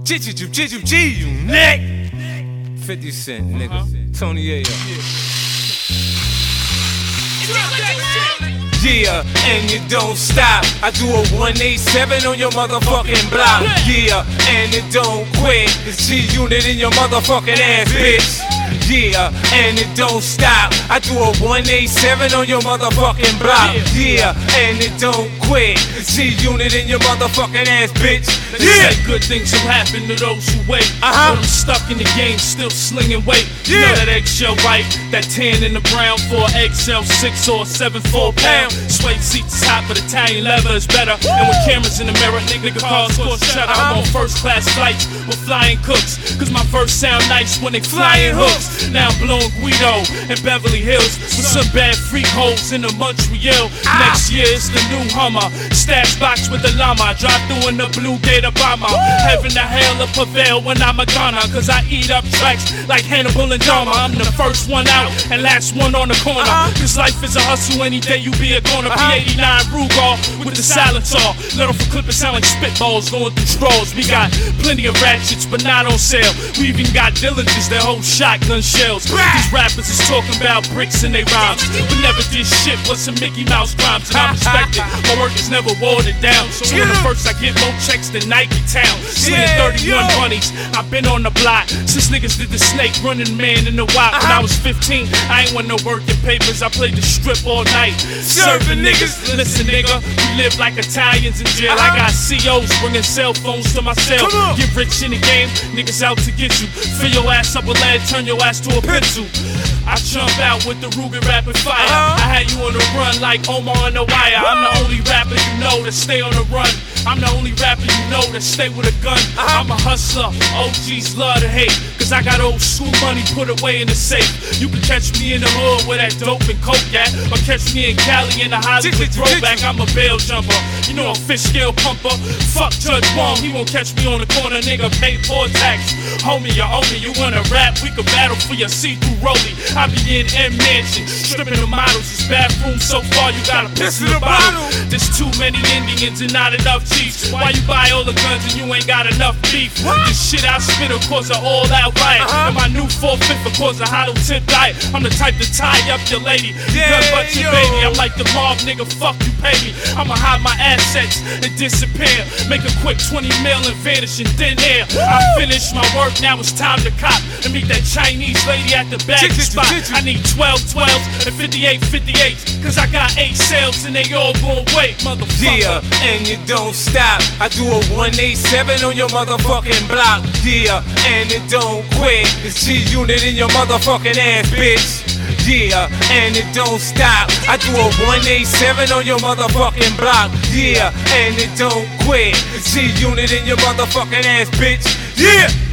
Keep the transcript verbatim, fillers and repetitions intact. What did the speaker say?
G, you neck. fifty Cent, nigga. Uh-huh. Tony Ayo. Yeah, and you don't stop. I do a one eighty-seven on your motherfucking block. Yeah, and it don't quit. It's G-Unit in your motherfucking ass, bitch. Yeah, and it don't stop. I do a one eighty-seven on your motherfucking block. Yeah, and it don't quit. G-Unit in your motherfucking ass, bitch. They yeah. say good things will happen to those who wait. Uh-huh. But I'm stuck in the game, still slinging weight. You yeah. know that eggshell white, that tan in the brown for X L six or seven four pound. Suede seats is hot, but Italian leather is better. Woo. And with cameras in the mirror, nigga, cars cost cheddar. Uh-huh. I'm on first class flights with flying cooks, cause my verse sound nice when they flying hooks. Now I'm blowing Guido in Beverly Hills with some bad freak holes in the Montreal. Ah. Next year it's the new Hummer, stash box with the llama, drive through in the blue Gator bomber. Heaven to hell will prevail when I'm a gunner, cause I eat up tracks like Hannibal and Dahmer. I'm the first one out and last one on the corner. Cause life is a hustle, any day you be a corner. B eighty-nine Ruger with the silencer, let off a clip and sound like spitballs going through straws. We got plenty of ratchets but not on sale. We even got diligence that hold shotgun shells. These rappers is talking about bricks in they rhymes, but never did shit but some Mickey Mouse crimes. And I'm respected, my work is never watered down. So when the first I get more checks than Nike Town. Slinging thirty-one bunnies, I've been on the block since niggas did the snake running man in the wop. When I was fifteen, I ain't want no working papers, I played the strip all night. Serving niggas, listen nigga, we live like Italians in jail. I got C Os bringing cell phones to my cell. Get rich in the game, niggas out to get you. Fill your ass up with lead, turn your ass to a pencil. I jump out with the Ruger rapid fire. Uh-huh. I had you on the run like Omar on the wire. Woo! I'm the only rapper you know that stay on the run. I'm the only rapper you know that stay with a gun. Uh-huh. I'm a hustler, O Gs love to hate, cause I got old school money put away in the safe. You can catch me in the hood where that dope and coke at, or catch me in Cali in the Hollywood throwback. I'm a bail jumper, you know a fish scale pumper. Fuck Judge Wong, he won't catch me on the corner, nigga, pay poor tax. Homie, you owe me, you wanna rap, we could battle for your see-through rollie. I be in M Mansion, stripping the models. This bathroom so far, you gotta piss in the bottle. There's too many Indians and not enough chiefs. Why you buy all the guns and you ain't got enough beef? This shit I spit will cause an all-out riot. Uh-huh. And my new four fifth will cause a hollow tip diet. I'm the type to tie up your lady, yeah, gun but your baby. I'm like the mob, nigga, fuck you pay me. I'ma hide my assets and disappear. Make a quick twenty mil and vanish in thin air. I finished my work, now it's time to cop and meet that Chinese lady at the back spot. I need twelve twelves and fifty-eight fifty-eights, cause I got eight sales and they all gon' wait, motherfucker. Yeah, and you don't stop. I do a one eighty-seven on your motherfucking block. Yeah, and it don't quit. It's G-Unit in your motherfucking ass, bitch. Yeah, and it don't stop. I do a one eighty-seven on your motherfucking block. Yeah, and it don't quit. It's G-Unit in your motherfucking ass, bitch. Yeah.